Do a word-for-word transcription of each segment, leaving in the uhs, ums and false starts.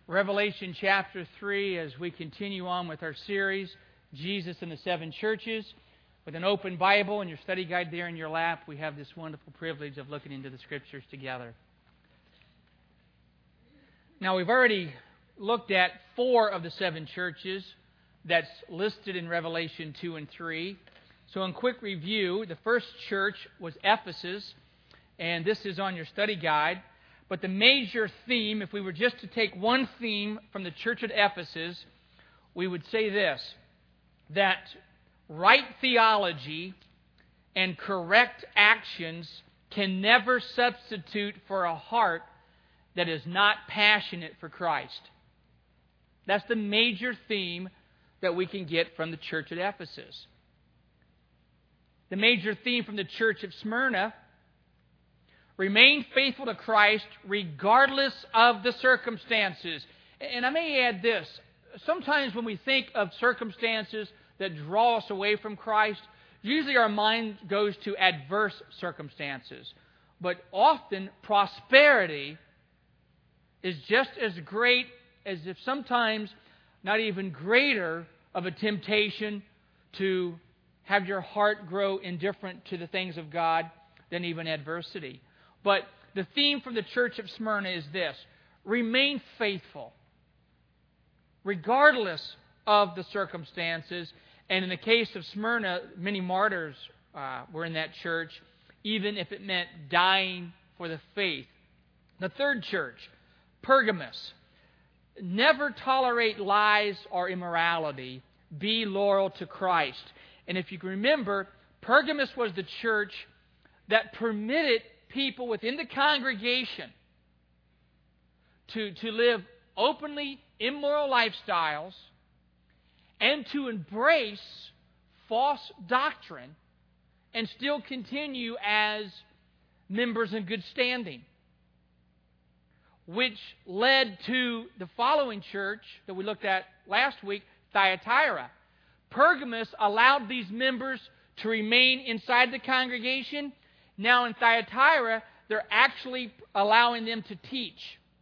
Revelation chapter three, as we continue on with our series, Jesus and the Seven Churches. With an open Bible and your study guide there in your lap, we have this wonderful privilege of looking into the Scriptures together. Now, we've already looked at four of the seven churches that's listed in Revelation two and three. So in quick review, the first church was Ephesus, and this is on your study guide. But the major theme, if we were just to take one theme from the church at Ephesus, we would say this, that right theology and correct actions can never substitute for a heart that is not passionate for Christ. That's the major theme that we can get from the church at Ephesus. The major theme from the church of Smyrna: remain faithful to Christ regardless of the circumstances. And I may add this. Sometimes when we think of circumstances that draw us away from Christ, usually our mind goes to adverse circumstances. But often prosperity is just as great as if sometimes not even greater of a temptation to have your heart grow indifferent to the things of God than even adversity. But the theme from the church of Smyrna is this: remain faithful, regardless of the circumstances. And in the case of Smyrna, many martyrs uh, were in that church, even if it meant dying for the faith. The third church, Pergamos: never tolerate lies or immorality. Be loyal to Christ. And if you can remember, Pergamos was the church that permitted people within the congregation to, to live openly immoral lifestyles and to embrace false doctrine and still continue as members in good standing. Which led to the following church that we looked at last week, Thyatira. Pergamos allowed these members to remain inside the congregation. Now in Thyatira, they're actually allowing them to teach.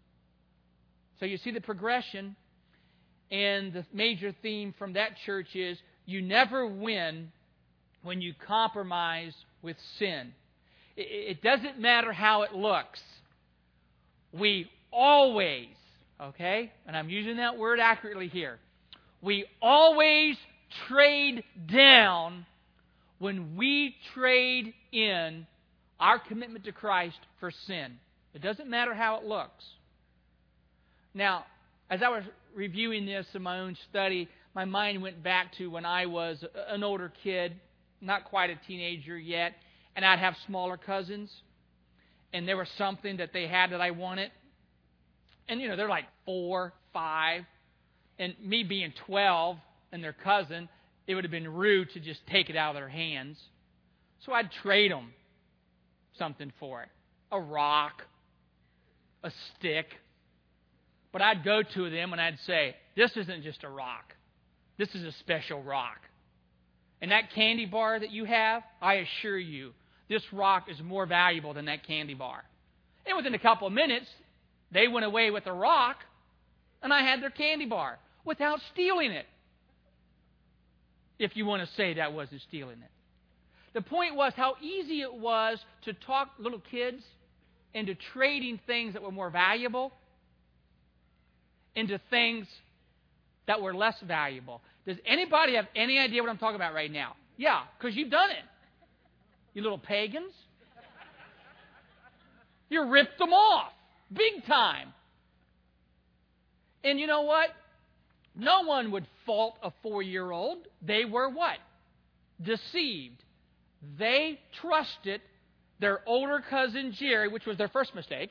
So you see the progression, and the major theme from that church is you never win when you compromise with sin. It doesn't matter how it looks. We always, okay, and I'm using that word accurately here, we always trade down when we trade in our commitment to Christ for sin. It doesn't matter how it looks. Now, as I was reviewing this in my own study, my mind went back to when I was an older kid, not quite a teenager yet, and I'd have smaller cousins, and there was something that they had that I wanted. And, you know, they're like four, five, and me being twelve and their cousin, it would have been rude to just take it out of their hands. So I'd trade them something for it. A rock, a stick. But I'd go to them and I'd say, this isn't just a rock. This is a special rock. And that candy bar that you have, I assure you, this rock is more valuable than that candy bar. And within a couple of minutes, they went away with the rock, and I had their candy bar without stealing it. If you want to say that wasn't stealing it. The point was how easy it was to talk little kids into trading things that were more valuable into things that were less valuable. Does anybody have any idea what I'm talking about right now? Yeah, because you've done it. You little pagans. You ripped them off. Big time. And you know what? No one would fault a four-year-old. They were what? Deceived. They trusted their older cousin Jerry, which was their first mistake.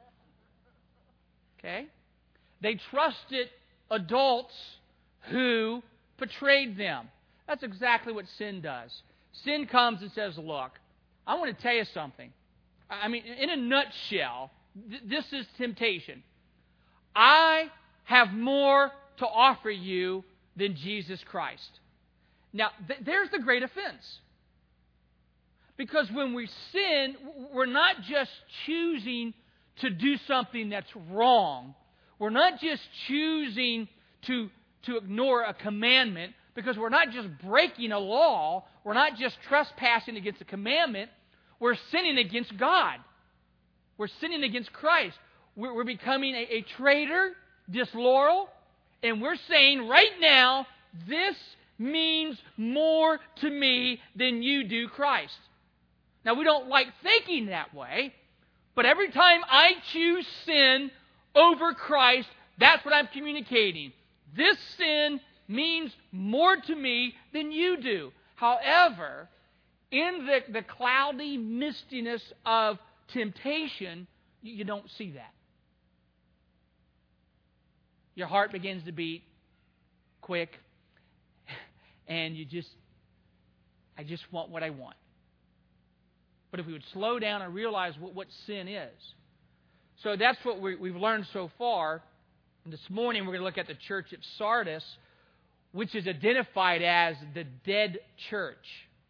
Okay? They trusted adults who betrayed them. That's exactly what sin does. Sin comes and says, look, I want to tell you something. I mean, in a nutshell, th- this is temptation. I have more to offer you than Jesus Christ. Now, th- there's the great offense. Because when we sin, we're not just choosing to do something that's wrong. We're not just choosing to, to ignore a commandment, because we're not just breaking a law. We're not just trespassing against a commandment. We're sinning against God. We're sinning against Christ. We're, we're becoming a, a traitor, disloyal, and we're saying right now, this means more to me than you do, Christ. Now, we don't like thinking that way, but every time I choose sin over Christ, that's what I'm communicating. This sin means more to me than you do. However, in the, the cloudy mistiness of temptation, you, you don't see that. Your heart begins to beat quick, and you just, I just want what I want. But if we would slow down and realize what, what sin is. So that's what we, we've learned so far. And this morning we're going to look at the church at Sardis, which is identified as the dead church.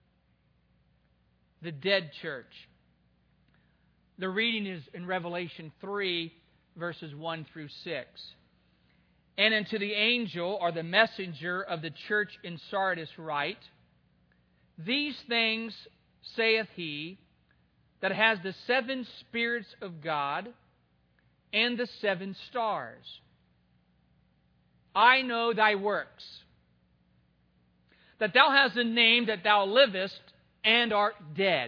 The dead church. The reading is in Revelation three, verses one through six. And unto the angel, or the messenger of the church in Sardis write, These things saith he that has the seven spirits of God and the seven stars. I know thy works, that thou hast a name that thou livest and art dead.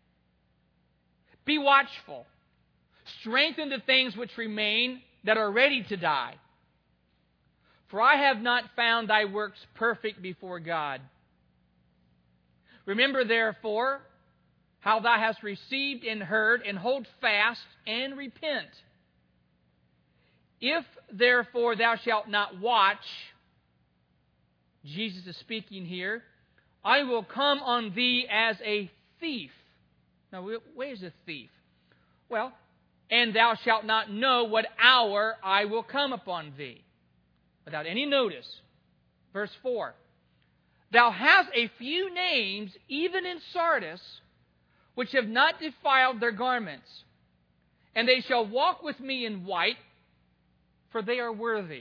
Be watchful, strengthen the things which remain that are ready to die. For I have not found thy works perfect before God. Remember therefore how thou hast received and heard, and hold fast and repent. If therefore thou shalt not watch, Jesus is speaking here, I will come on thee as a thief. Now, where's a thief? Well, and thou shalt not know what hour I will come upon thee. Without any notice. Verse four. Thou hast a few names, even in Sardis, which have not defiled their garments. And they shall walk with me in white, for they are worthy.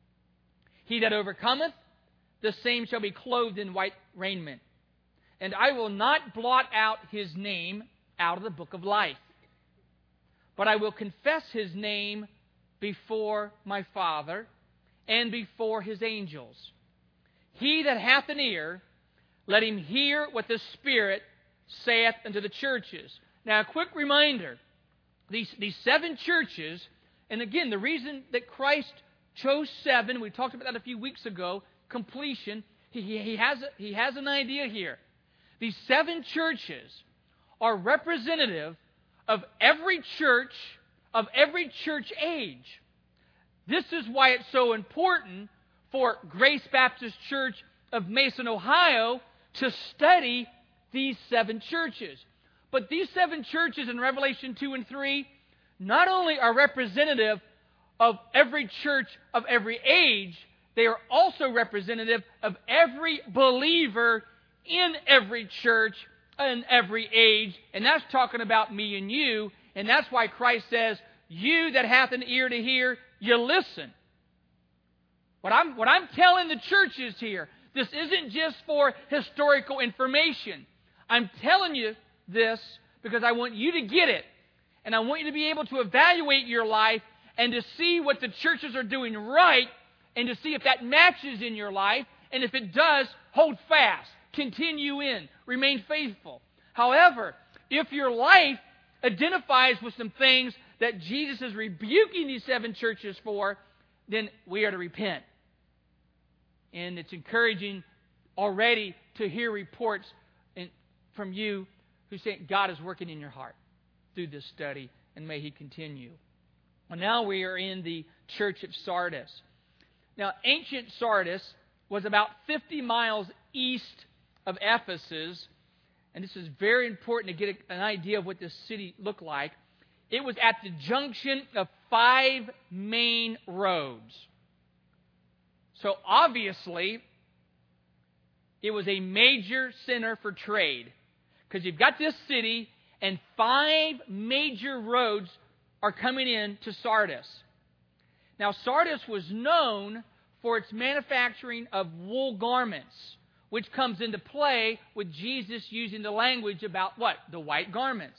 He that overcometh, the same shall be clothed in white raiment. And I will not blot out his name out of the book of life, but I will confess his name before my Father and before his angels. He that hath an ear, let him hear what the Spirit saith unto the churches. Now, a quick reminder, these, these seven churches, and again, the reason that Christ chose seven, we talked about that a few weeks ago, completion, he, he, he, has, a, he has an idea here. These seven churches are representative of every church, of every church age. This is why it's so important for Grace Baptist Church of Mason, Ohio, to study these seven churches. But these seven churches in Revelation two and three not only are representative of every church of every age, they are also representative of every believer in every church in every age. And that's talking about me and you. And that's why Christ says, you that hath an ear to hear, you listen. What I'm, what I'm telling the churches here, this isn't just for historical information. I'm telling you this because I want you to get it. And I want you to be able to evaluate your life and to see what the churches are doing right and to see if that matches in your life. And if it does, hold fast. Continue in. Remain faithful. However, if your life identifies with some things that Jesus is rebuking these seven churches for, then we are to repent. And it's encouraging already to hear reports from you who say God is working in your heart through this study, and may He continue. Well, now we are in the church of Sardis. Now, ancient Sardis was about fifty miles east of Ephesus, and this is very important to get an idea of what this city looked like. It was at the junction of five main roads. So obviously, it was a major center for trade. Because you've got this city, and five major roads are coming in to Sardis. Now, Sardis was known for its manufacturing of wool garments, which comes into play with Jesus using the language about what? The white garments.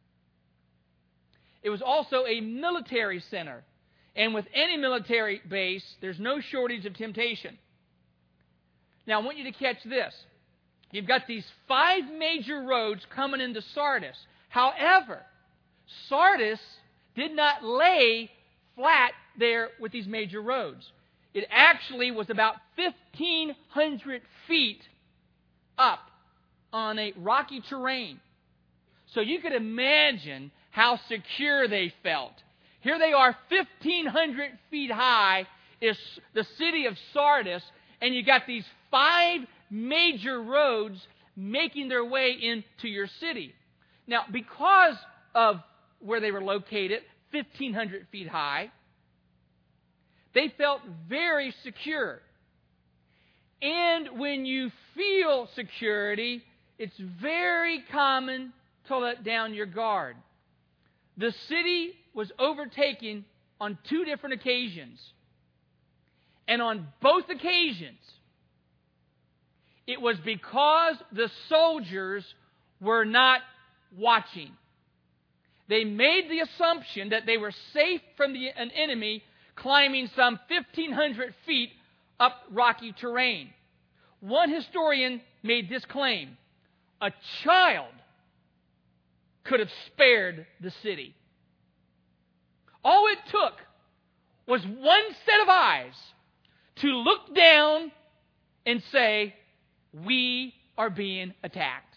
It was also a military center. And with any military base, there's no shortage of temptation. Now, I want you to catch this. You've got these five major roads coming into Sardis. However, Sardis did not lay flat there with these major roads. It actually was about fifteen hundred feet up on a rocky terrain. So you could imagine how secure they felt. Here they are, fifteen hundred feet high is the city of Sardis, and you got these five major roads making their way into your city. Now, because of where they were located, fifteen hundred feet high, they felt very secure. And when you feel security, it's very common to let down your guard. The city was overtaken on two different occasions. And on both occasions, it was because the soldiers were not watching. They made the assumption that they were safe from the, an enemy climbing some fifteen hundred feet up rocky terrain. One historian made this claim: a child could have spared the city. All it took was one set of eyes to look down and say, "We are being attacked."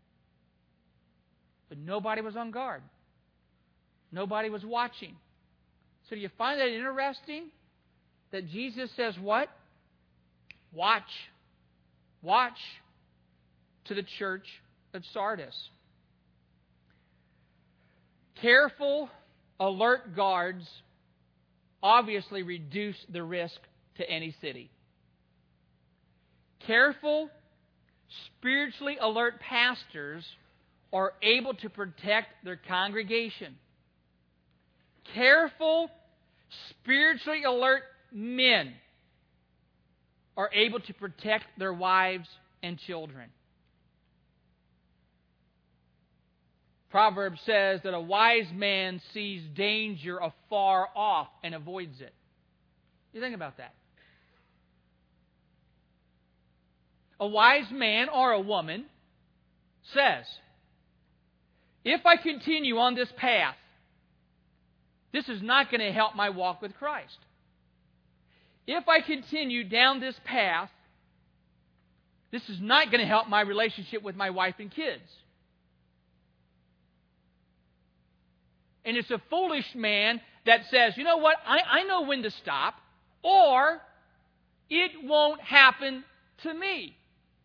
But nobody was on guard. Nobody was watching. So do you find that interesting? That Jesus says what? Watch. Watch to the church of Sardis. Careful, alert guards obviously reduce the risk to any city. Careful, spiritually alert pastors are able to protect their congregation. Careful, spiritually alert men are able to protect their wives and children. Proverbs says that a wise man sees danger afar off and avoids it. You think about that. A wise man or a woman says, if I continue on this path, this is not going to help my walk with Christ. If I continue down this path, this is not going to help my relationship with my wife and kids. And it's a foolish man that says, you know what, I, I know when to stop, or it won't happen to me.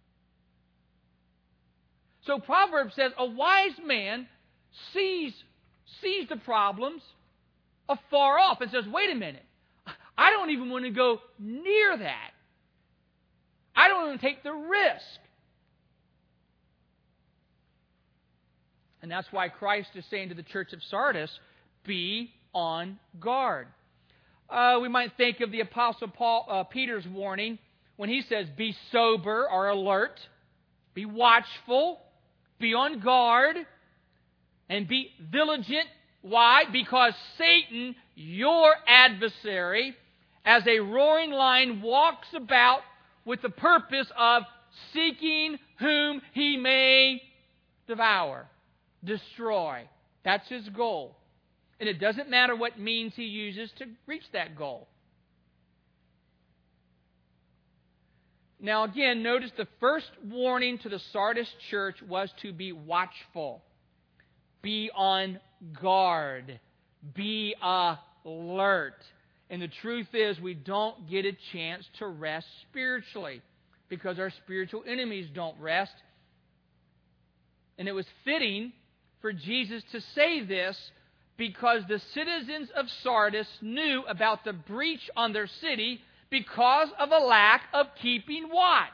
So Proverbs says a wise man sees, sees the problems afar off and says, wait a minute, I don't even want to go near that. I don't even take the risk. And that's why Christ is saying to the church of Sardis, be on guard. Uh, we might think of the Apostle Paul, uh, Peter's warning when he says, be sober or alert, be watchful, be on guard, and be vigilant. Why? Because Satan, your adversary, as a roaring lion, walks about with the purpose of seeking whom he may devour, destroy. That's his goal. And it doesn't matter what means he uses to reach that goal. Now again, notice the first warning to the Sardis church was to be watchful. Be on guard. Be alert. And the truth is, we don't get a chance to rest spiritually because our spiritual enemies don't rest. And it was fitting for Jesus to say this because the citizens of Sardis knew about the breach on their city because of a lack of keeping watch.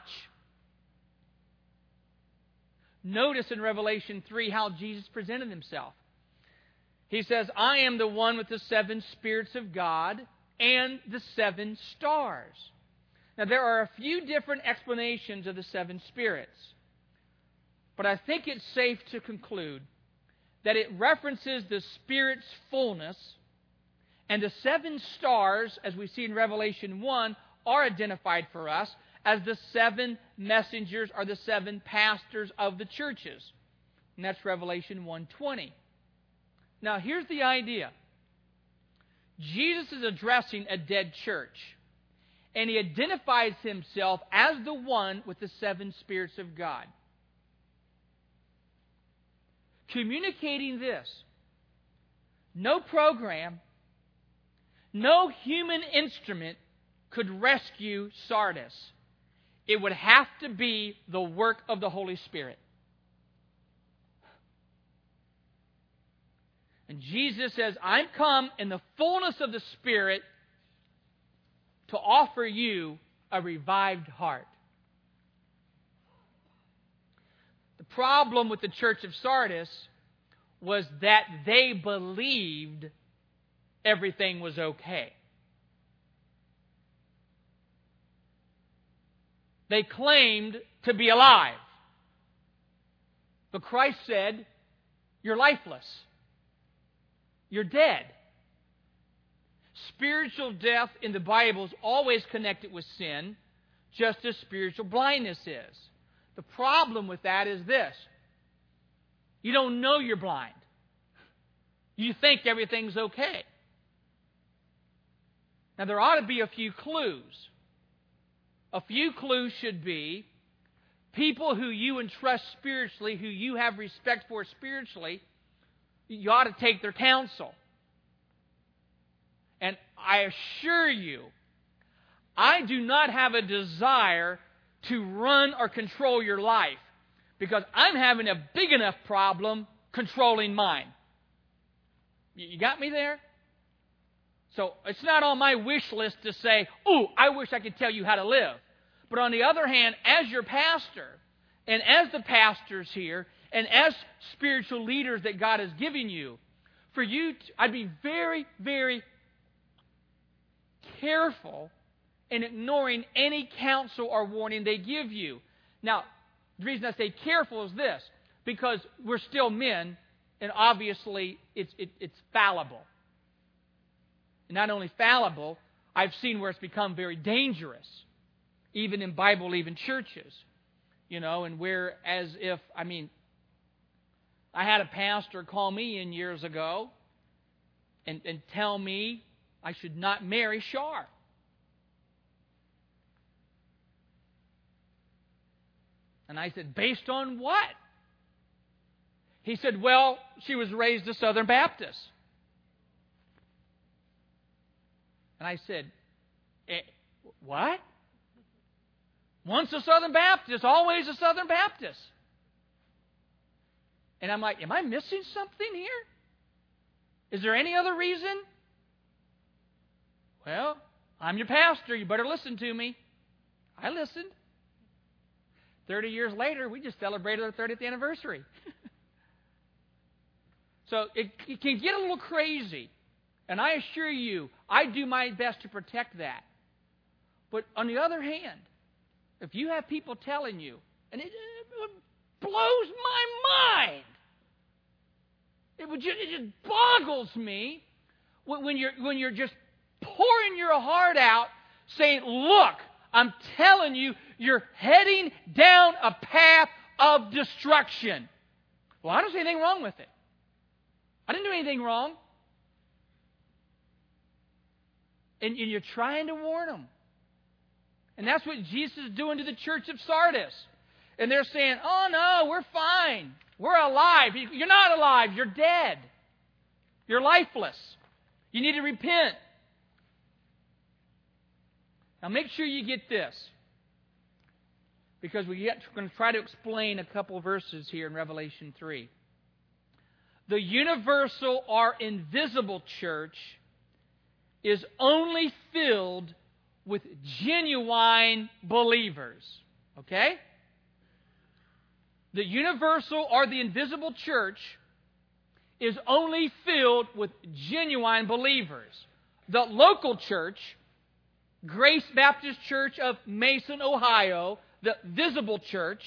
Notice in Revelation three how Jesus presented himself. He says, I am the one with the seven spirits of God and the seven stars. Now, there are a few different explanations of the seven spirits, but I think it's safe to conclude that it references the Spirit's fullness, and the seven stars, as we see in Revelation one, are identified for us as the seven messengers or the seven pastors of the churches. And that's Revelation one twenty. Now, here's the idea. Jesus is addressing a dead church, and He identifies Himself as the one with the seven spirits of God, communicating this: no program, no human instrument could rescue Sardis. It would have to be the work of the Holy Spirit. And Jesus says, I'm come in the fullness of the Spirit to offer you a revived heart. The problem with the church of Sardis was that they believed everything was okay. They claimed to be alive. But Christ said, you're lifeless. You're dead. Spiritual death in the Bible is always connected with sin, just as spiritual blindness is. The problem with that is this: you don't know you're blind. You think everything's okay. Now, there ought to be a few clues. A few clues should be people who you entrust spiritually, who you have respect for spiritually, you ought to take their counsel. And I assure you, I do not have a desire to run or control your life, because I'm having a big enough problem controlling mine. You got me there? So it's not on my wish list to say, ooh, I wish I could tell you how to live. But on the other hand, as your pastor, and as the pastors here, and as spiritual leaders that God has given you, for you, to, I'd be very, very careful in ignoring any counsel or warning they give you. Now, the reason I say careful is this: because we're still men, and obviously it's it, it's fallible. And not only fallible, I've seen where it's become very dangerous, even in Bible-believing churches. You know, and where as if, I mean, I had a pastor call me in years ago and, and tell me I should not marry Shar. And I said, based on what? He said, well, she was raised a Southern Baptist. And I said, eh, what? Once a Southern Baptist, always a Southern Baptist. And I'm like, am I missing something here? Is there any other reason? Well, I'm your pastor. You better listen to me. I listened. Thirty years later, we just celebrated our thirtieth anniversary. So it, it can get a little crazy. And I assure you, I do my best to protect that. But on the other hand, if you have people telling you, and it, it blows my mind, it, would just, it just boggles me when, when you're when you're just pouring your heart out, saying, "Look, I'm telling you, you're heading down a path of destruction." Well, I don't see anything wrong with it. I didn't do anything wrong. And, and you're trying to warn them. And that's what Jesus is doing to the church of Sardis. And they're saying, oh no, we're fine. We're alive. You're not alive. You're dead. You're lifeless. You need to repent. Now make sure you get this, because we get, we're going to try to explain a couple verses here in Revelation three. The universal or invisible church is only filled with genuine believers. Okay? The universal or the invisible church is only filled with genuine believers. the local church, Grace Baptist Church of Mason, Ohio, the visible church,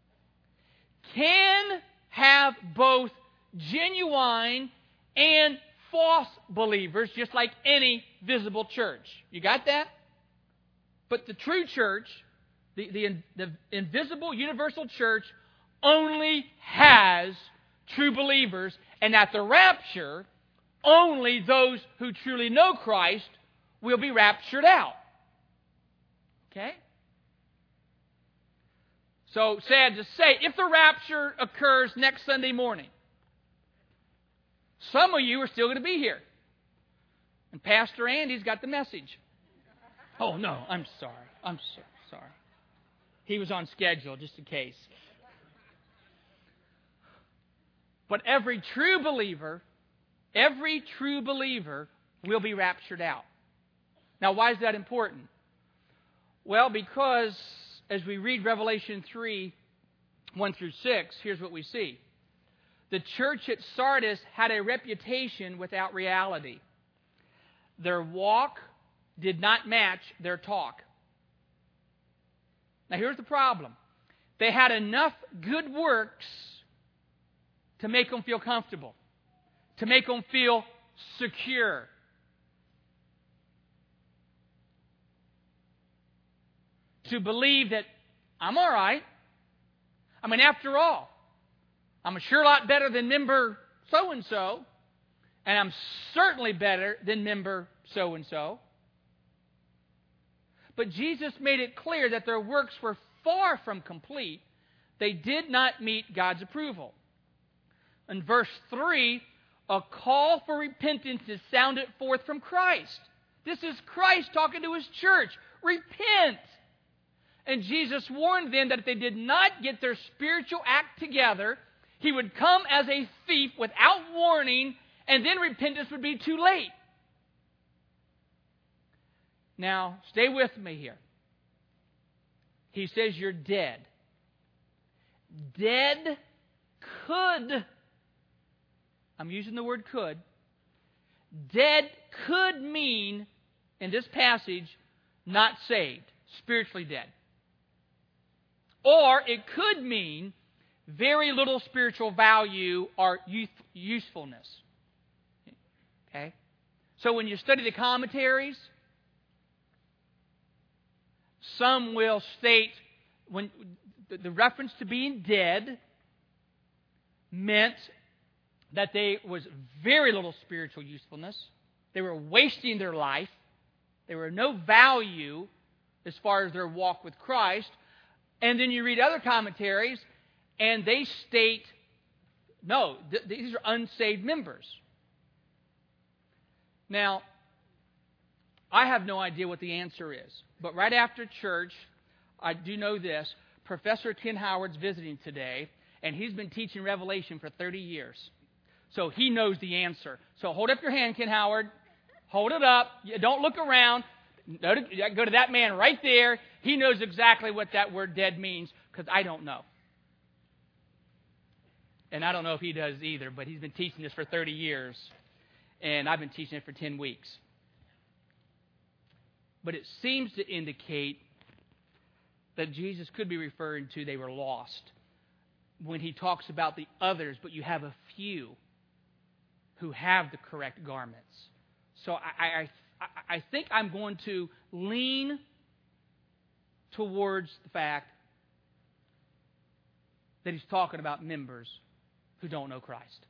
can have both genuine and false believers, just like any visible church. You got that? But the true church, the, the, the invisible universal church, only has true believers, and at the rapture, only those who truly know Christ will be raptured out. Okay? So, sad to say, if the rapture occurs next Sunday morning, some of you are still going to be here. And Pastor Andy's got the message. Oh, no, I'm sorry. I'm so sorry. He was on schedule, just in case. But every true believer, every true believer will be raptured out. Now, why is that important? Well, because as we read Revelation three, one through six, here's what we see. The church at Sardis had a reputation without reality. Their walk did not match their talk. Now, here's the problem. They had enough good works to make them feel comfortable, to make them feel secure. To believe that I'm all right. I mean, after all, I'm a sure lot better than member so-and-so, and I'm certainly better than member so-and-so. But Jesus made it clear that their works were far from complete. They did not meet God's approval. In verse three, a call for repentance is sounded forth from Christ. This is Christ talking to His church. Repent! And Jesus warned them that if they did not get their spiritual act together, He would come as a thief without warning, and then repentance would be too late. Now, stay with me here. He says you're dead. Dead could, I'm using the word could, dead could mean, in this passage, not saved, spiritually dead. Or it could mean very little spiritual value or youth, usefulness. Okay? So when you study the commentaries, some will state when the reference to being dead meant that there was very little spiritual usefulness. They were wasting their life. There were no value as far as their walk with Christ. And then you read other commentaries, and they state, no, th- these are unsaved members. Now, I have no idea what the answer is. But right after church, I do know this. Professor Ken Howard's visiting today, and he's been teaching Revelation for thirty years. So he knows the answer. So hold up your hand, Ken Howard. Hold it up. Don't look around. Go to that man right there. He knows exactly what that word dead means, because I don't know. And I don't know if he does either, but he's been teaching this for thirty years, and I've been teaching it for ten weeks. But it seems to indicate that Jesus could be referring to they were lost when he talks about the others, but you have a few who have the correct garments. So I, I, I think I'm going to lean towards the fact that he's talking about members who don't know Christ.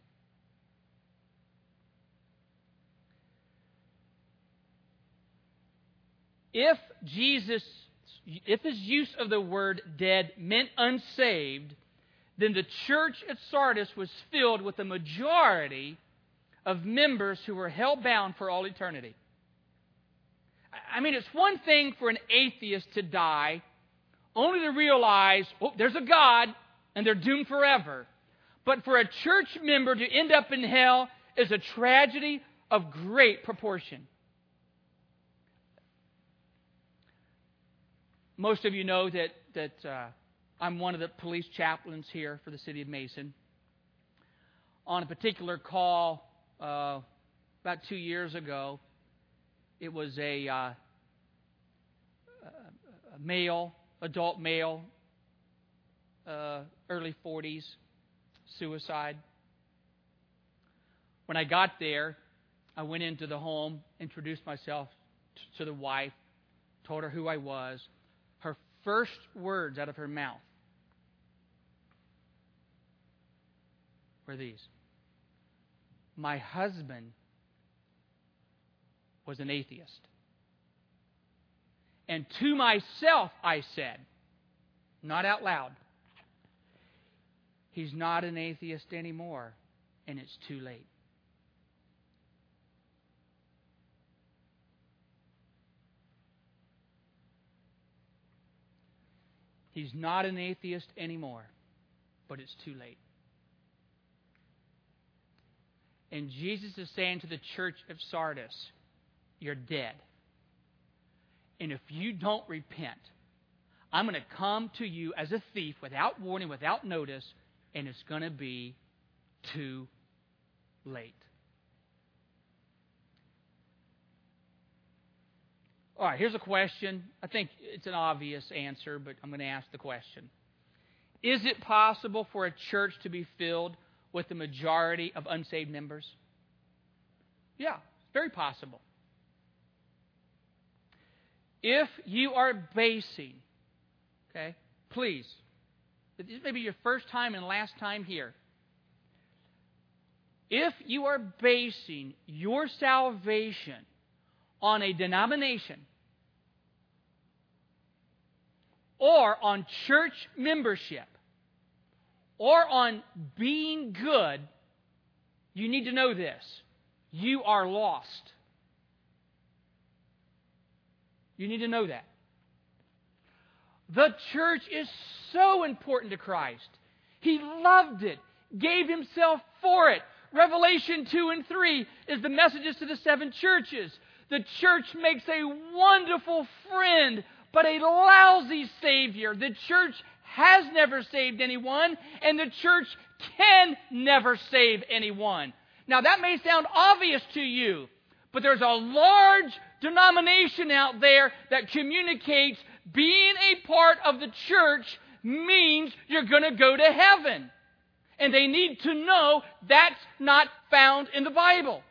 If Jesus, if his use of the word dead meant unsaved, then the church at Sardis was filled with a majority of members who were hell-bound for all eternity. I mean, it's one thing for an atheist to die only to realize, oh, there's a God, and they're doomed forever. But for a church member to end up in hell is a tragedy of great proportion. Most of you know that, that uh, I'm one of the police chaplains here for the city of Mason. On a particular call uh, about two years ago, it was a, uh, a male, adult male, uh, early forties, suicide. When I got there, I went into the home, introduced myself t- to the wife, told her who I was. Her first words out of her mouth were these: my husband was an atheist. And to myself I said, not out loud, he's not an atheist anymore, and it's too late. He's not an atheist anymore, but it's too late. And Jesus is saying to the church of Sardis, you're dead. And if you don't repent, I'm going to come to you as a thief without warning, without notice, and it's going to be too late. All right, here's a question. I think it's an obvious answer, but I'm going to ask the question. Is it possible for a church to be filled with the majority of unsaved members? Yeah, it's very possible. If you are basing, okay, please, this may be your first time and last time here. If you are basing your salvation on a denomination or on church membership or on being good, you need to know this. You are lost. You need to know that. The church is so important to Christ. He loved it, gave Himself for it. Revelation two and three is the messages to the seven churches. The church makes a wonderful friend, but a lousy Savior. The church has never saved anyone, and the church can never save anyone. Now, that may sound obvious to you, but there's a large denomination out there that communicates being a part of the church means you're going to go to heaven. And they need to know that's not found in the Bible.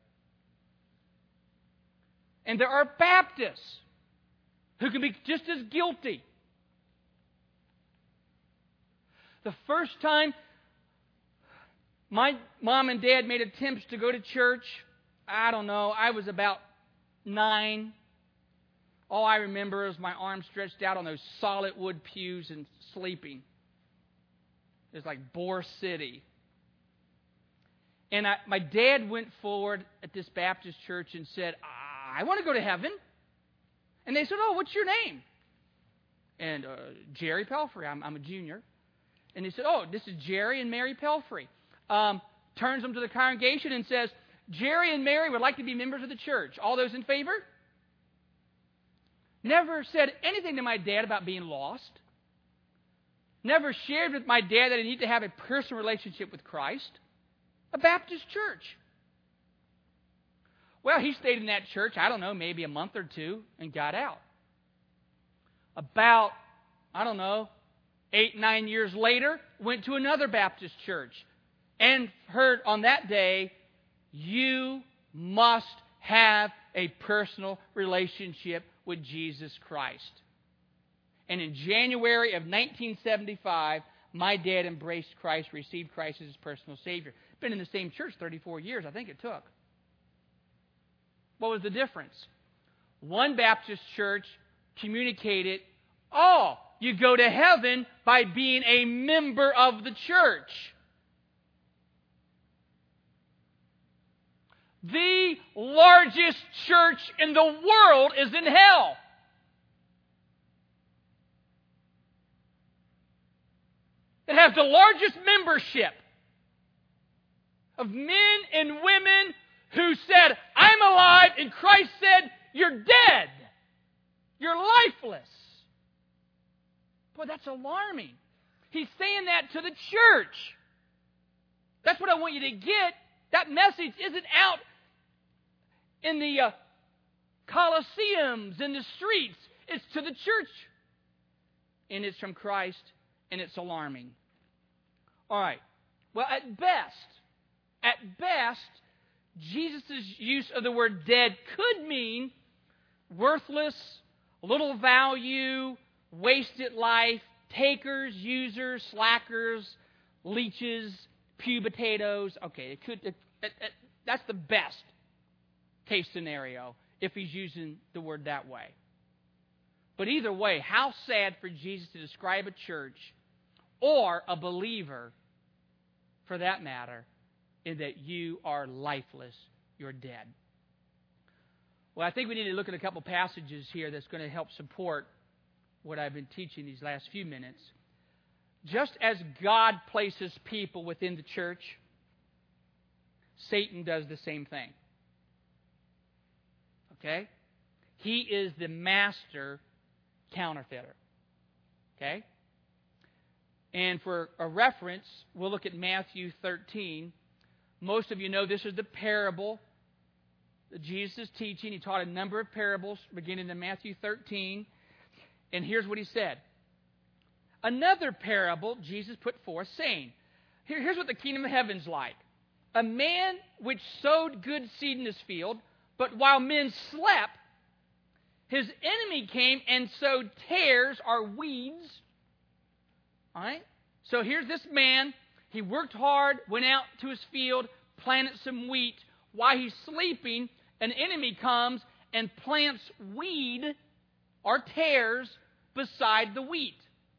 And there are Baptists who can be just as guilty. The first time my mom and dad made attempts to go to church, I don't know, I was about nine. All I remember is my arms stretched out on those solid wood pews and sleeping. It was like Bore City. And I, my dad went forward at this Baptist church and said, I want to go to heaven. And they said, oh, what's your name? And uh, Jerry Pelfrey, I'm, I'm a junior. And he said, oh, this is Jerry and Mary Pelfrey. Um, turns them to the congregation and says, Jerry and Mary would like to be members of the church. All those in favor? Never said anything to my dad about being lost. Never shared with my dad that I need to have a personal relationship with Christ. A Baptist church. Well, he stayed in that church, I don't know, maybe a month or two, and got out. About, I don't know, eight, nine years later, went to another Baptist church and heard on that day, you must have a personal relationship with Jesus Christ. And in January of nineteen seventy-five, my dad embraced Christ, received Christ as his personal Savior. Been in the same church thirty-four years, I think it took. What was the difference? One Baptist church communicated, oh, you go to heaven by being a member of the church. The largest church in the world is in hell. It has the largest membership of men and women who said, I'm alive, and Christ said, you're dead. You're lifeless. Boy, that's alarming. He's saying that to the church. That's what I want you to get. That message isn't out in the uh, coliseums in the streets. It's to the church. And it's from Christ, and it's alarming. All right. Well, at best, at best, Jesus' use of the word dead could mean worthless, little value, wasted life, takers, users, slackers, leeches, pew potatoes. Okay, it could. It, it, it, that's the best case scenario if he's using the word that way. But either way, how sad for Jesus to describe a church or a believer, for that matter, in that you are lifeless, you're dead. Well, I think we need to look at a couple passages here that's going to help support what I've been teaching these last few minutes. Just as God places people within the church, Satan does the same thing. Okay? He is the master counterfeiter. Okay? And for a reference, we'll look at Matthew thirteen. Most of you know this is the parable that Jesus is teaching. He taught a number of parables beginning in Matthew thirteen. And here's what he said. Another parable Jesus put forth, saying, Here, here's what the kingdom of heaven's like. A man which sowed good seed in his field, but while men slept, his enemy came and sowed tares or weeds. All right? So here's this man. He worked hard, went out to his field, planted some wheat. While he's sleeping, an enemy comes and plants weed or tares beside the wheat.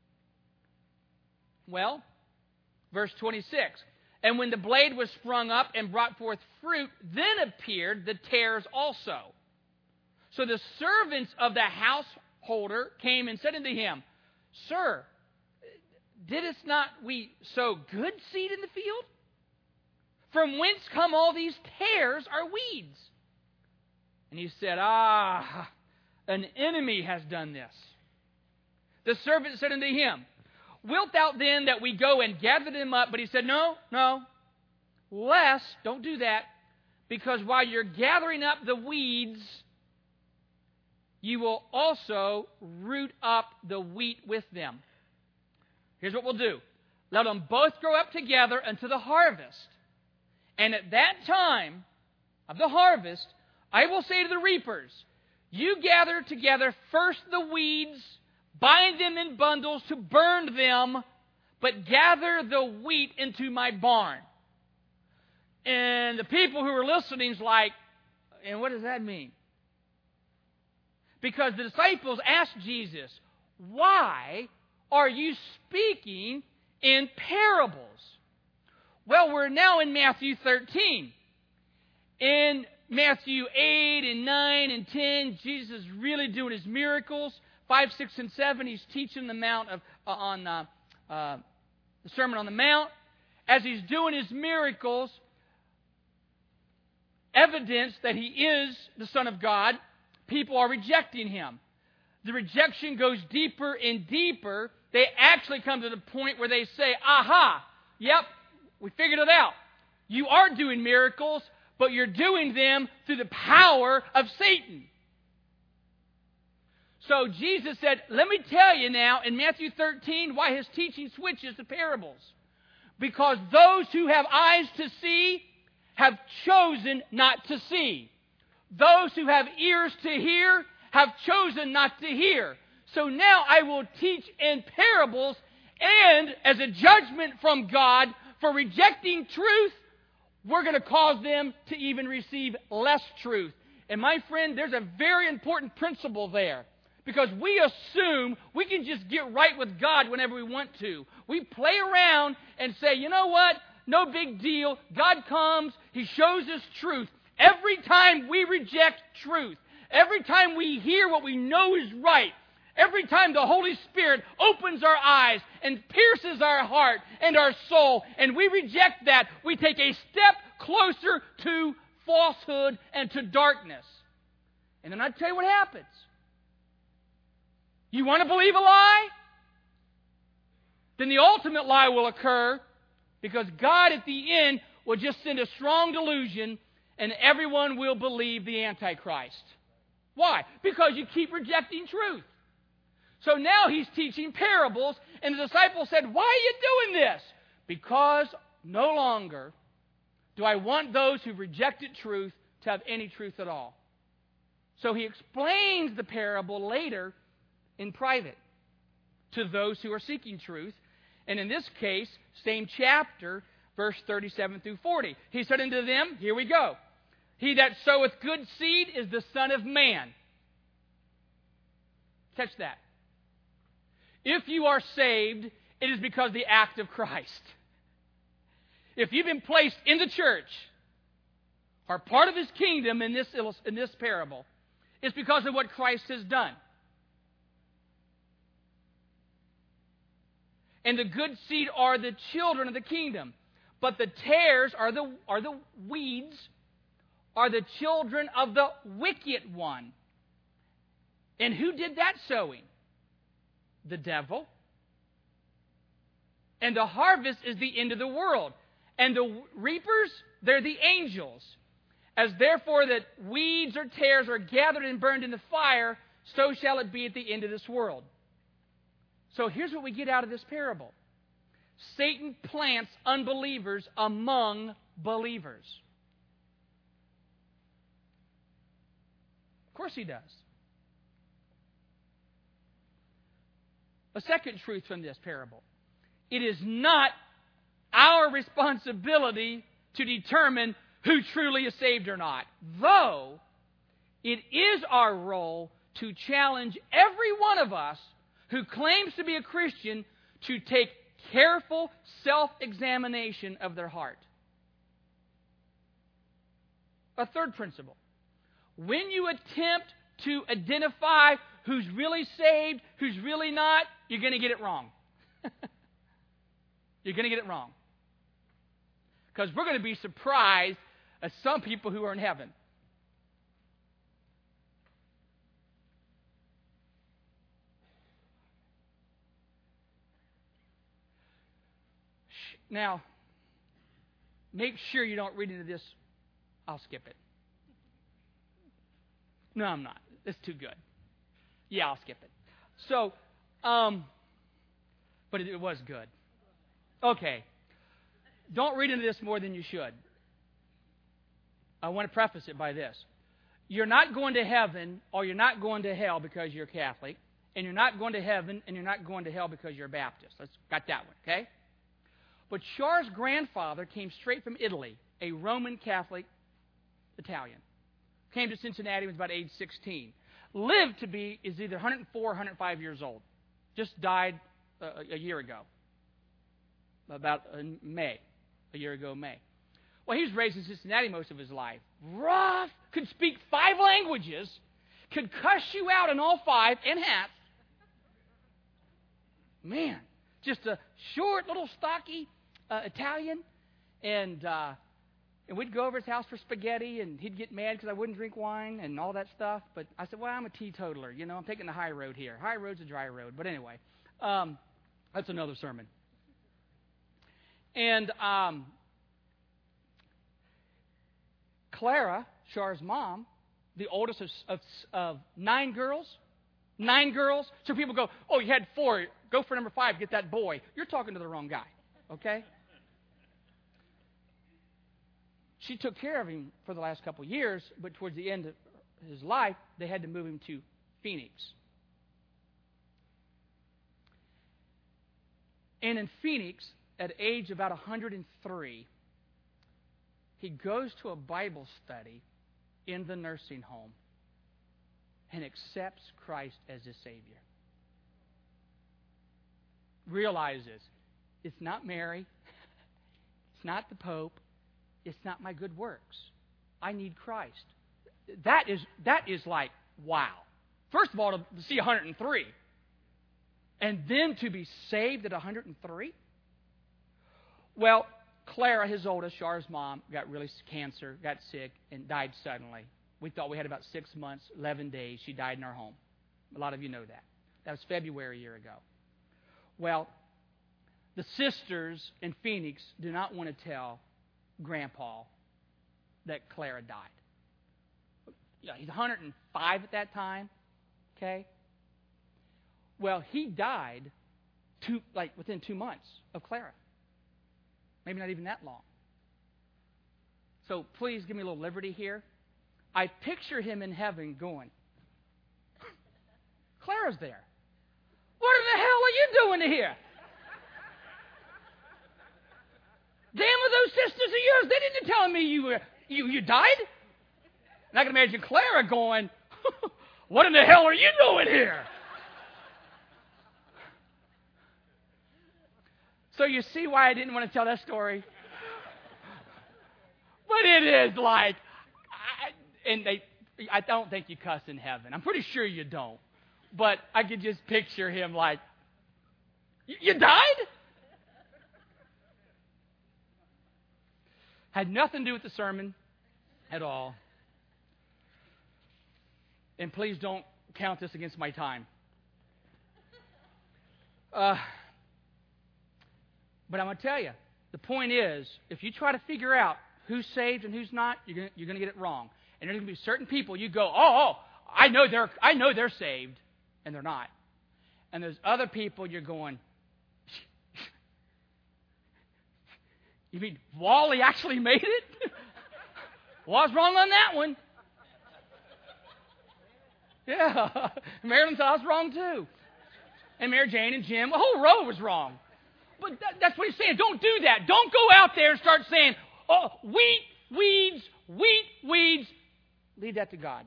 Well, verse twenty-six. And when the blade was sprung up and brought forth fruit, then appeared the tares also. So the servants of the householder came and said unto him, Sir, didst not we sow good seed in the field? From whence come all these tares or weeds? And he said, Ah, an enemy has done this. The servant said unto him, Wilt thou then that we go and gather them up? But he said, No, no, lest, don't do that, because while you're gathering up the weeds, you will also root up the wheat with them. Here's what we'll do. Let them both grow up together unto the harvest. And at that time of the harvest, I will say to the reapers, You gather together first the weeds, bind them in bundles to burn them, but gather the wheat into my barn. And the people who are listening is like, and what does that mean? Because the disciples asked Jesus, Why are you speaking in parables? Well, we're now in Matthew thirteen. In Matthew eight and nine and ten, Jesus is really doing his miracles. five, six, and seven, he's teaching the Mount of uh, on uh, uh, the Sermon on the Mount. As he's doing his miracles, evidence that he is the Son of God, people are rejecting him. The rejection goes deeper and deeper. They actually come to the point where they say, Aha, yep, we figured it out. You are doing miracles, but you're doing them through the power of Satan. So Jesus said, let me tell you now in Matthew thirteen why his teaching switches to parables. Because those who have eyes to see have chosen not to see. Those who have ears to hear have chosen not to hear. So now I will teach in parables, and as a judgment from God for rejecting truth, we're going to cause them to even receive less truth. And my friend, there's a very important principle there. Because we assume we can just get right with God whenever we want to. We play around and say, you know what? No big deal. God comes. He shows us truth. Every time we reject truth, every time we hear what we know is right, every time the Holy Spirit opens our eyes and pierces our heart and our soul, and we reject that, we take a step closer to falsehood and to darkness. And then I tell you what happens. You want to believe a lie? Then the ultimate lie will occur, because God at the end will just send a strong delusion and everyone will believe the Antichrist. Why? Because you keep rejecting truth. So now he's teaching parables, and the disciples said, why are you doing this? Because no longer do I want those who rejected truth to have any truth at all. So he explains the parable later in private to those who are seeking truth. And in this case, same chapter, verse thirty-seven through forty. He said unto them, here we go, he that soweth good seed is the Son of Man. Catch that. If you are saved, it is because of the act of Christ. If you've been placed in the church, or part of His kingdom in this, in this parable, it's because of what Christ has done. And the good seed are the children of the kingdom. But the tares are the, are the weeds, are the children of the wicked one. And who did that sowing? The devil. And the harvest is the end of the world. And the reapers, they're the angels. As therefore that weeds or tares are gathered and burned in the fire, so shall it be at the end of this world. So here's what we get out of this parable. Satan plants unbelievers among believers. Of course he does. A second truth from this parable. It is not our responsibility to determine who truly is saved or not, though it is our role to challenge every one of us who claims to be a Christian to take careful self-examination of their heart. A third principle. When you attempt to identify who's really saved, who's really not, you're going to get it wrong. You're going to get it wrong. Because we're going to be surprised at some people who are in heaven. Now, make sure you don't read into this. I'll skip it. No, I'm not. It's too good. Yeah, I'll skip it. So, um, but it, it was good. Okay. Don't read into this more than you should. I want to preface it by this. You're not going to heaven or you're not going to hell because you're Catholic, and you're not going to heaven and you're not going to hell because you're a Baptist. Let's got that one, okay? But Char's grandfather came straight from Italy, a Roman Catholic Italian. Came to Cincinnati when he was about age sixteen. Lived to be, is either one hundred four or one hundred five years old. Just died uh, a year ago. About in May. A year ago, May. Well, he was raised in Cincinnati most of his life. Rough. Could speak five languages. Could cuss you out in all five, in hats. Man. Just a short, little, stocky uh, Italian. And uh, and we'd go over his house for spaghetti, and he'd get mad because I wouldn't drink wine and all that stuff. But I said, well, I'm a teetotaler. You know, I'm taking the high road here. High road's a dry road. But anyway, um, that's another sermon. And um, Clara, Char's mom, the oldest of, of, of nine girls, nine girls. So people go, oh, you had four. Go for number five. Get that boy. You're talking to the wrong guy, okay? She took care of him for the last couple of years, but towards the end of his life, they had to move him to Phoenix. And in Phoenix, at age about one hundred three, he goes to a Bible study in the nursing home and accepts Christ as his Savior. Realizes it's not Mary, it's not the Pope, it's not my good works. I need Christ. That is that is like, wow. First of all, to see one hundred three, and then to be saved at one hundred three? Well, Clara, his oldest, Char's mom, got really cancer, got sick, and died suddenly. We thought we had about six months, eleven days. She died in our home. A lot of you know that. That was February a year ago. Well, the sisters in Phoenix do not want to tell Grandpa that Clara died. you know, he's one hundred five at that time. Okay? Well, he died two, like within two months of Clara. Maybe not even that long. So please give me a little liberty here. I picture him in heaven going, Clara's there. What in the hell are you doing here? Damn with those sisters of yours. They didn't tell me you were you, you died. And I can imagine Clara going, what in the hell are you doing here? So you see why I didn't want to tell that story? But it is like, I, and they, I don't think you cuss in heaven. I'm pretty sure you don't. But I could just picture him like, you died? Had nothing to do with the sermon at all. And please don't count this against my time. Uh, but I'm going to tell you, the point is, if you try to figure out who's saved and who's not, you're going you're going to get it wrong. And there's going to be certain people you go, oh, oh, I know they're I know they're saved, and they're not. And there's other people you're going, you mean Wally actually made it? Well, I was wrong on that one. Yeah, Marilyn thought I was wrong too. And Mary Jane and Jim, the whole row was wrong. But that, that's what he's saying. Don't do that. Don't go out there and start saying, oh, wheat, weeds, wheat, weeds. Leave that to God.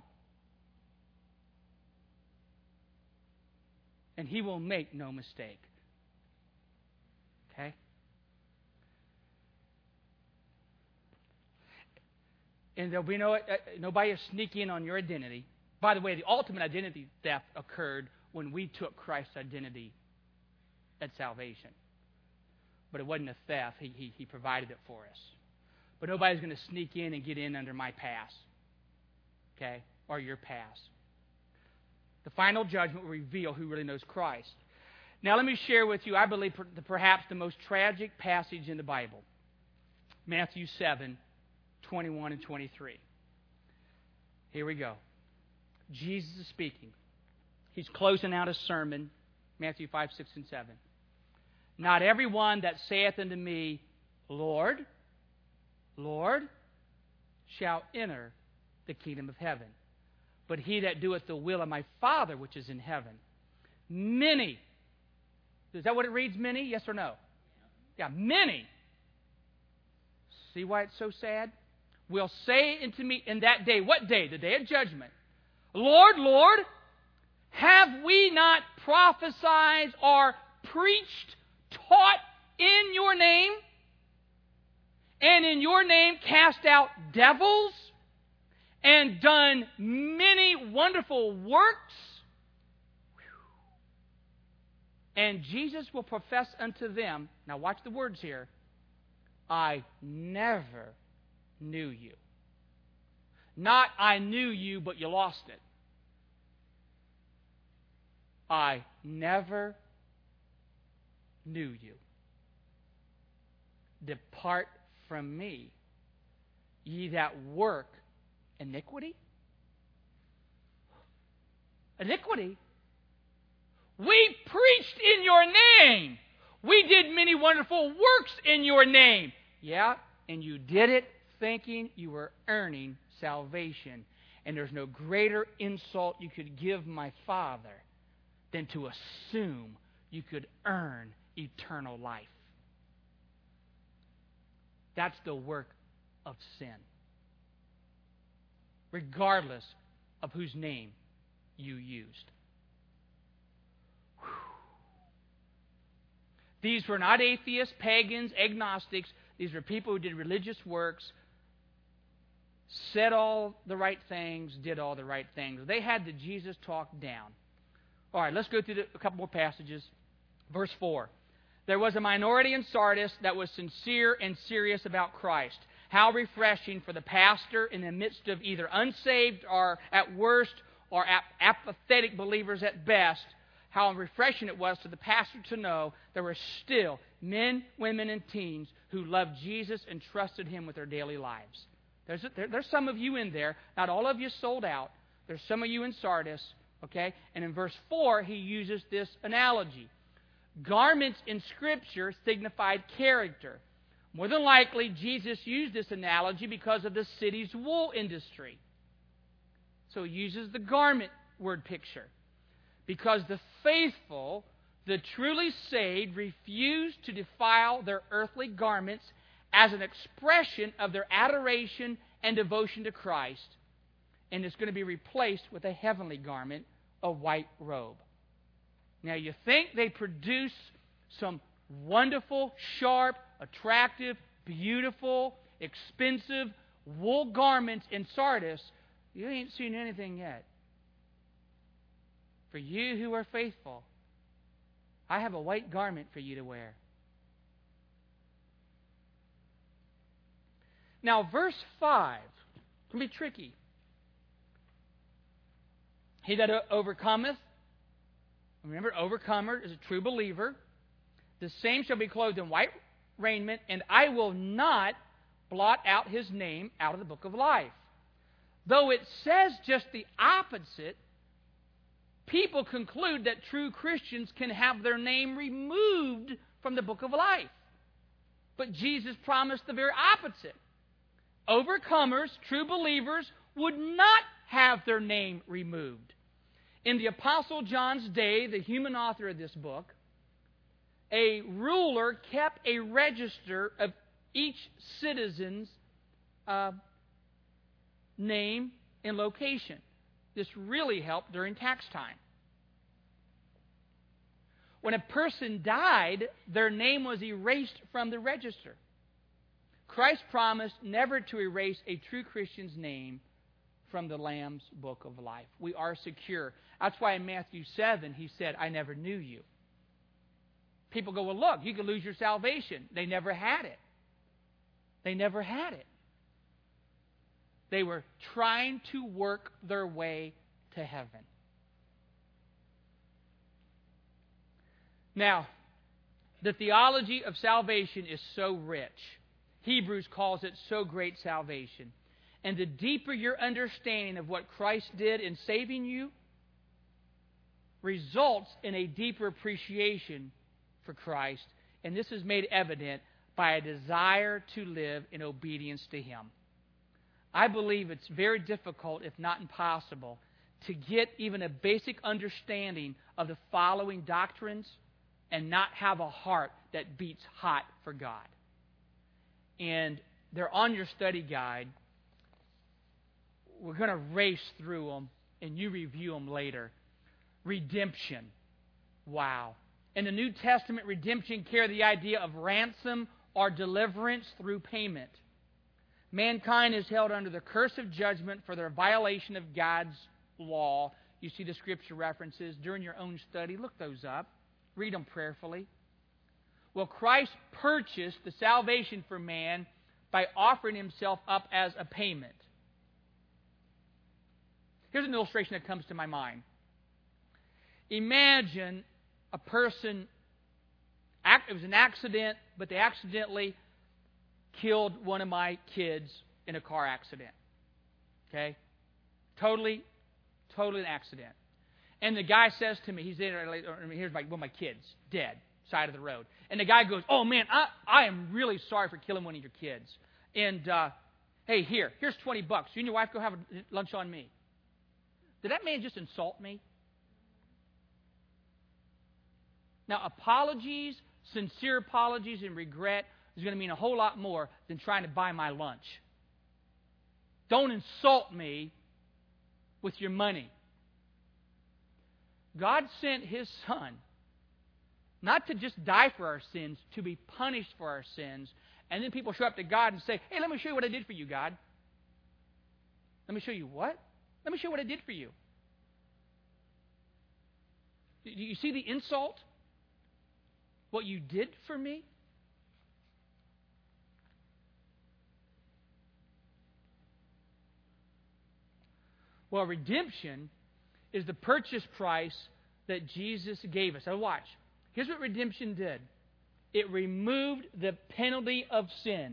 And he will make no mistake. Okay? And there'll be no, uh, nobody to sneak in on your identity. By the way, the ultimate identity theft occurred when we took Christ's identity at salvation. But it wasn't a theft. He, he, he provided it for us. But nobody's going to sneak in and get in under my pass. Okay? Or your pass. The final judgment will reveal who really knows Christ. Now let me share with you, I believe, per, the, perhaps the most tragic passage in the Bible. Matthew seven, twenty-one and twenty-three. Here we go. Jesus is speaking. He's closing out his sermon, Matthew five, six, and seven. Not everyone that saith unto me, Lord, Lord, shall enter the kingdom of heaven, but he that doeth the will of my Father which is in heaven. Many. Is that what it reads, many? Yes or no? Yeah, many. See why it's so sad? Will say unto me in that day, what day? The day of judgment. Lord, Lord, have we not prophesied or preached, taught in your name, and in your name cast out devils, and done many wonderful works? And Jesus will profess unto them, now watch the words here, I never knew you. Not I knew you, but you lost it. I never knew you. Depart from me, ye that work iniquity. Iniquity? We preached in your name. We did many wonderful works in your name. Yeah, and you did it thinking you were earning salvation. And there's no greater insult you could give my Father than to assume you could earn eternal life. That's the work of sin, regardless of whose name you used. Whew. These were not atheists, pagans, agnostics. These were people who did religious works, said all the right things, did all the right things. They had the Jesus talk down. All right, let's go through the, a couple more passages. Verse four. There was a minority in Sardis that was sincere and serious about Christ. How refreshing for the pastor in the midst of either unsaved or at worst or ap- apathetic believers at best. How refreshing it was to the pastor to know there were still men, women, and teens who loved Jesus and trusted Him with their daily lives. There's, a, there, there's some of you in there. Not all of you sold out. There's some of you in Sardis. Okay? And in verse four, he uses this analogy. Garments in Scripture signified character. More than likely, Jesus used this analogy because of the city's wool industry. So he uses the garment word picture. Because the faithful, the truly saved, refuse to defile their earthly garments as an expression of their adoration and devotion to Christ. And it's going to be replaced with a heavenly garment, a white robe. Now you think they produce some wonderful, sharp, attractive, beautiful, expensive wool garments in Sardis. You ain't seen anything yet. For you who are faithful, I have a white garment for you to wear. Now, verse five can be tricky. He that overcometh, remember, overcomer is a true believer. The same shall be clothed in white raiment, and I will not blot out his name out of the book of life. Though it says just the opposite, people conclude that true Christians can have their name removed from the book of life. But Jesus promised the very opposite. Overcomers, true believers, would not have their name removed. In the Apostle John's day, the human author of this book, a ruler kept a register of each citizen's uh, name and location. This really helped during tax time. When a person died, their name was erased from the register. Christ promised never to erase a true Christian's name from the Lamb's book of life. We are secure. That's why in Matthew seven he said, I never knew you. People go, well, look, you could lose your salvation. They never had it. They never had it. They were trying to work their way to heaven. Now, the theology of salvation is so rich. Hebrews calls it so great salvation. And the deeper your understanding of what Christ did in saving you results in a deeper appreciation for Christ. And this is made evident by a desire to live in obedience to Him. I believe it's very difficult, if not impossible, to get even a basic understanding of the following doctrines and not have a heart that beats hot for God. And they're on your study guide. We're going to race through them, and you review them later. Redemption. Wow. In the New Testament, redemption carries the idea of ransom or deliverance through payment. Mankind is held under the curse of judgment for their violation of God's law. You see the Scripture references during your own study. Look those up. Read them prayerfully. Well, Christ purchased the salvation for man by offering Himself up as a payment. Here's an illustration that comes to my mind. Imagine a person, it was an accident, but they accidentally killed one of my kids in a car accident. Okay? Totally, totally an accident. And the guy says to me, he's there, here's my, one of my kids, dead, side of the road. And the guy goes, oh man, I, I am really sorry for killing one of your kids. And, uh, hey, here, here's twenty bucks. You and your wife go have lunch on me. Did that man just insult me? Now, apologies, sincere apologies and regret is going to mean a whole lot more than trying to buy my lunch. Don't insult me with your money. God sent His Son not to just die for our sins, to be punished for our sins. And then people show up to God and say, hey, let me show you what I did for you, God. Let me show you what? Let me show you what I did for you. Do you see the insult? What you did for me? Well, redemption is the purchase price that Jesus gave us. Now watch. Here's what redemption did. It removed the penalty of sin.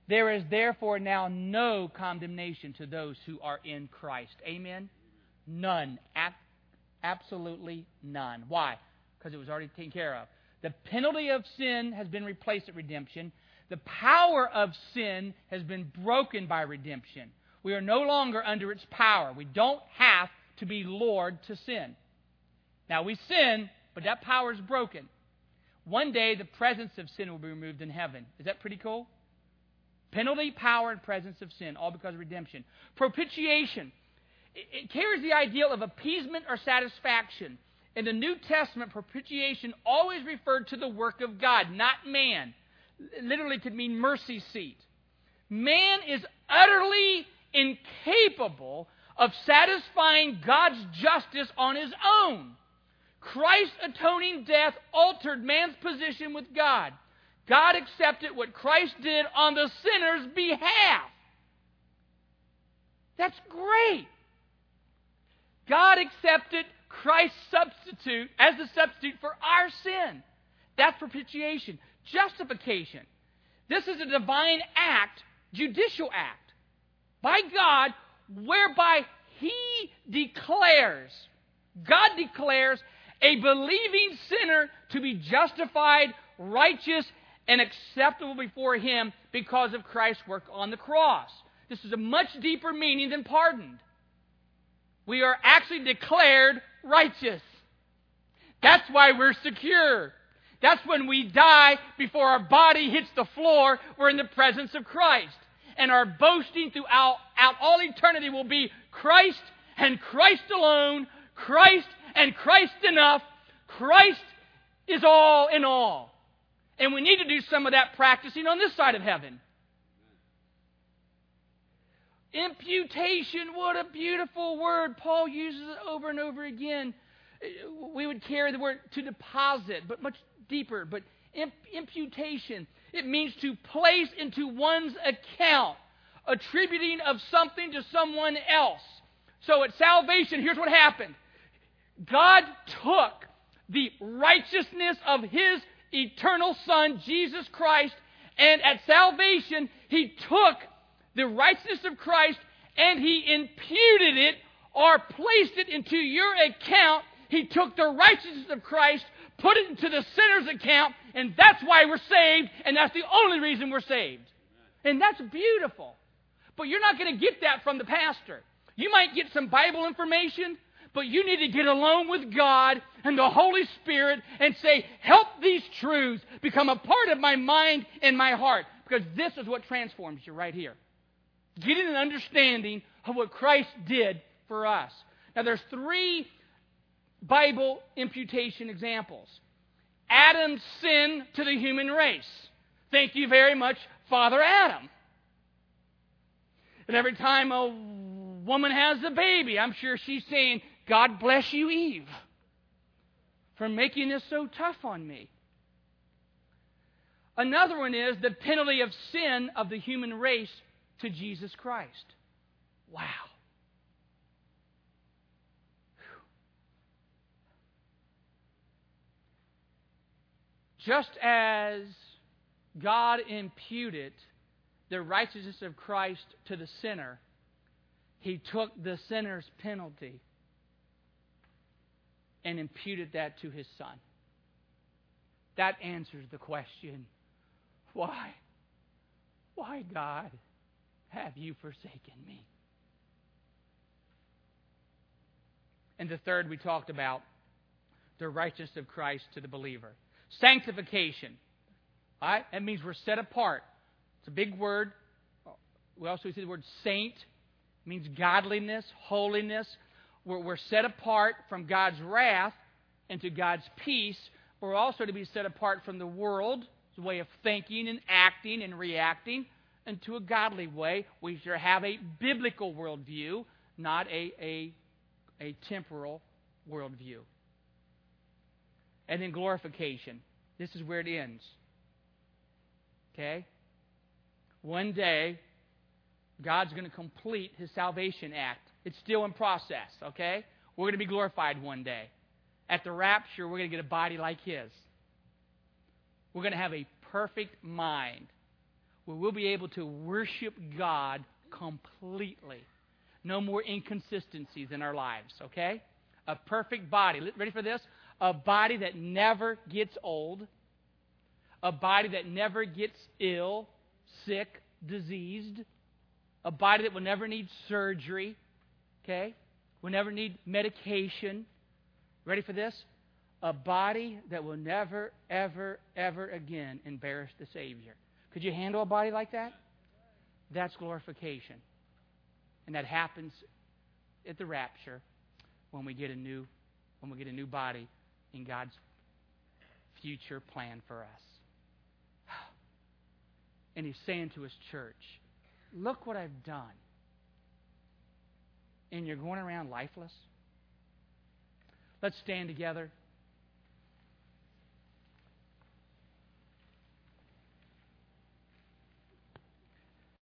There is therefore now no condemnation to those who are in Christ. Amen? None. Ab- absolutely none. Why? Because it was already taken care of. The penalty of sin has been replaced at redemption. The power of sin has been broken by redemption. We are no longer under its power. We don't have to be Lord to sin. Now, we sin, but that power is broken. One day, the presence of sin will be removed in heaven. Is that pretty cool? Penalty, power, and presence of sin, all because of redemption. Propitiation. It carries the ideal of appeasement or satisfaction. In the New Testament, propitiation always referred to the work of God, not man. It literally could mean mercy seat. Man is utterly incapable of satisfying God's justice on his own. Christ's atoning death altered man's position with God. God accepted what Christ did on the sinner's behalf. That's great. God accepted Christ's substitute as the substitute for our sin. That's propitiation. Justification. This is a divine act, judicial act, by God, whereby He declares, God declares a believing sinner to be justified, righteous, and acceptable before Him because of Christ's work on the cross. This is a much deeper meaning than pardoned. We are actually declared righteous. That's why we're secure. That's when we die before our body hits the floor, we're in the presence of Christ. And our boasting throughout out all eternity will be Christ and Christ alone, Christ and Christ enough. Christ is all in all. And we need to do some of that practicing on this side of heaven. Imputation, what a beautiful word. Paul uses it over and over again. We would carry the word to deposit, but much deeper. But imp- imputation, it means to place into one's account, attributing of something to someone else. So at salvation, here's what happened. God took the righteousness of His eternal Son, Jesus Christ, and at salvation, He took the righteousness of Christ and He imputed it or placed it into your account. He took the righteousness of Christ, put it into the sinner's account, and that's why we're saved, and that's the only reason we're saved. And that's beautiful. But you're not going to get that from the pastor. You might get some Bible information, but you need to get alone with God and the Holy Spirit and say, help these truths become a part of my mind and my heart. Because this is what transforms you right here. Getting an understanding of what Christ did for us. Now there's three Bible imputation examples. Adam's sin to the human race. Thank you very much, Father Adam. And every time a woman has a baby, I'm sure she's saying, God bless you, Eve, for making this so tough on me. Another one is the penalty of sin of the human race to Jesus Christ. Wow. Just as God imputed the righteousness of Christ to the sinner, He took the sinner's penalty and imputed that to His Son. That answers the question, why? Why, God, have you forsaken me? And the third we talked about, the righteousness of Christ to the believer. Sanctification. All right? That means we're set apart. It's a big word. We also see the word saint. It means godliness, holiness. We're, we're set apart from God's wrath into God's peace. We're also to be set apart from the world, a way of thinking and acting and reacting, into a godly way. We should have a biblical worldview, not a, a, a temporal worldview. And then glorification. This is where it ends. Okay? One day, God's going to complete His salvation act. It's still in process, okay? We're going to be glorified one day. At the rapture, we're going to get a body like His. We're going to have a perfect mind. where we'll be able to worship God completely. No more inconsistencies in our lives, okay? A perfect body. Ready for this? A body that never gets old. A body that never gets ill, sick, diseased. A body that will never need surgery, okay? Will never need medication. Ready for this? A body that will never, ever, ever again embarrass the Savior. Could you handle a body like that? That's glorification. And that happens at the rapture when we get a new when we get a new body in God's future plan for us. And He's saying to His church, look what I've done. And you're going around lifeless? Let's stand together.